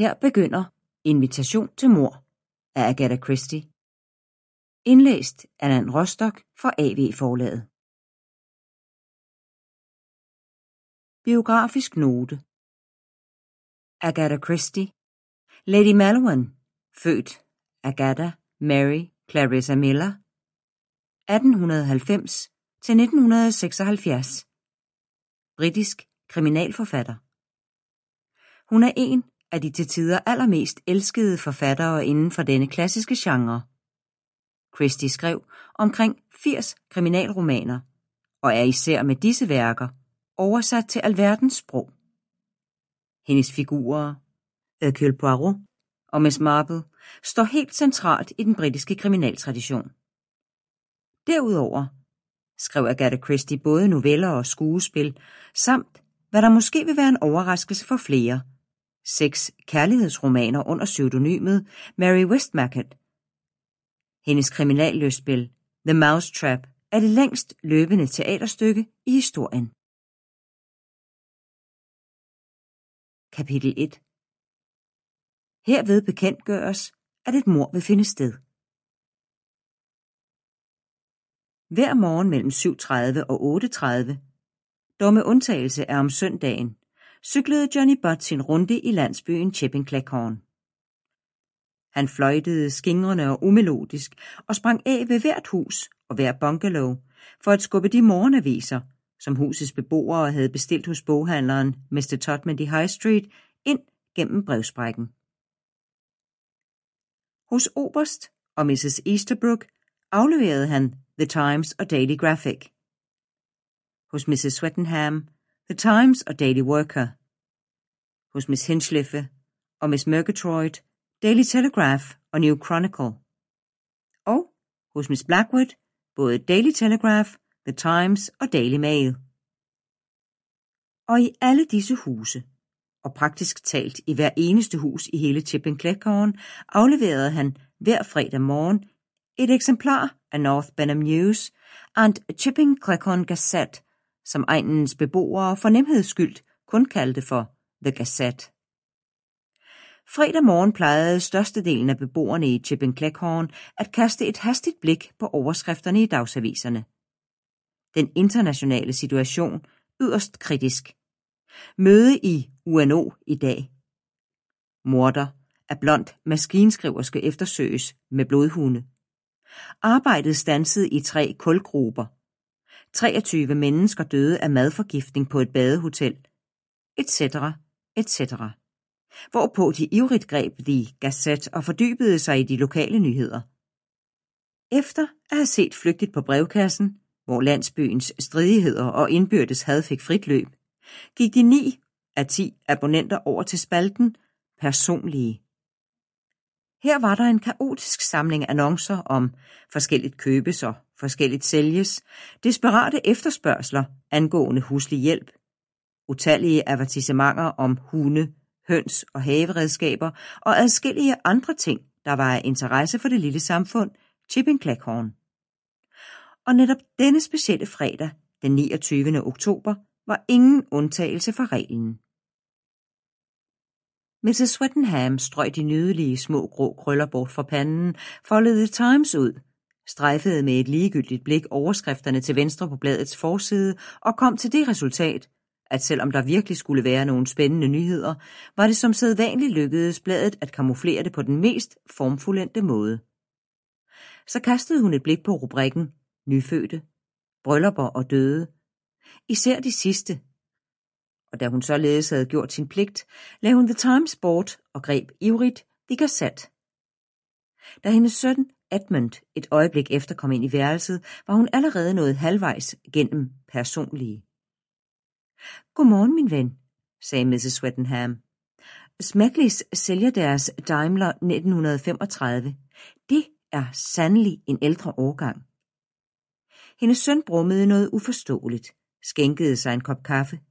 Her begynder Invitation til mord af Agatha Christie. Indlæst af Nan Rostock for AV-forlaget. Biografisk note. Agatha Christie. Lady Malouin, født Agatha Mary Clarissa Miller, 1890 til 1976. Britisk kriminalforfatter. Hun er en af de til tider allermest elskede forfattere inden for denne klassiske genre. Christie skrev omkring 80 kriminalromaner, og er især med disse værker oversat til alverdens sprog. Hendes figurer, Hercule Poirot og Miss Marple, står helt centralt i den britiske kriminaltradition. Derudover skrev Agatha Christie både noveller og skuespil, samt, hvad der måske vil være en overraskelse for flere, 6 kærlighedsromaner under pseudonymet Mary Westmacott. Hendes kriminallystspil, The Mousetrap, er det længst løbende teaterstykke i historien. Kapitel 1. Herved bekendtgøres, at et mord vil finde sted. Hver morgen mellem 7:30 og 8:30, dog med undtagelse af om søndagen, cyklede Johnny Butt sin runde i landsbyen Chipping Cleghorn. Han fløjtede skingrende og umelodisk og sprang af ved hvert hus og hver bungalow for at skubbe de morgenaviser, som husets beboere havde bestilt hos boghandleren Mr. Todman i High Street, ind gennem brevsprækken. Hos oberst og Mrs. Easterbrook afleverede han The Times og Daily Graphic. Hos Mrs. Swettenham, The Times og Daily Worker. Hos Miss Hinchliffe og Miss Murgatroyd, Daily Telegraph og New Chronicle. Og hos Miss Blackwood, både Daily Telegraph, The Times og Daily Mail. Og i alle disse huse, og praktisk talt i hver eneste hus i hele Chipping Cleghorn, afleverede han hver fredag morgen et eksemplar af North Benham News and Chipping Cleghorn Gazette, som egnens beboere for nemheds skyld kun kaldte for The Gazette. Fredag morgen plejede størstedelen af beboerne i Chipping Cleghorn at kaste et hastigt blik på overskrifterne i dagsaviserne. Den internationale situation yderst kritisk. Møde i UNO i dag. Morder af blond maskinskriverske eftersøges med blodhunde. Arbejdet standsede i 3 kulgruber. 23 mennesker døde af madforgiftning på et badehotel, etc., etc. Hvorpå de ivrigt greb The Gazette og fordybede sig i de lokale nyheder. Efter at have set flygtigt på brevkassen, hvor landsbyens stridigheder og indbyrdes had fik frit løb, gik de 9 af 10 abonnenter over til spalten Personlige. Her var der en kaotisk samling annoncer om forskelligt købes og forskelligt sælges, desperate efterspørgsler angående huslig hjælp, utallige avertissementer om hunde, høns og haveredskaber og adskillige andre ting, der var af interesse for det lille samfund, Chipping Cleghorn. Og netop denne specielle fredag, den 29. oktober, var ingen undtagelse fra reglen. Mrs. Swettenham strøg de nydelige små grå krøller bort fra panden, foldede The Times ud, strejfede med et ligegyldigt blik overskrifterne til venstre på bladets forside og kom til det resultat, at selvom der virkelig skulle være nogle spændende nyheder, var det som sædvanligt lykkedes bladet at kamuflere det på den mest formfuldendte måde. Så kastede hun et blik på rubrikken Nyfødte, bryllupper og døde, især de sidste. Og da hun således havde gjort sin pligt, lagde hun The Times bort og greb ivrigt The Gazette. Da hendes søn Edmund et øjeblik efter kom ind i værelset, var hun allerede nået halvvejs gennem Personlige. Godmorgen, min ven, sagde Mrs. Swettenham. Smedleys sælger deres Daimler 1935. Det er sandelig en ældre årgang. Hendes søn brummede noget uforståeligt, skænkede sig en kop kaffe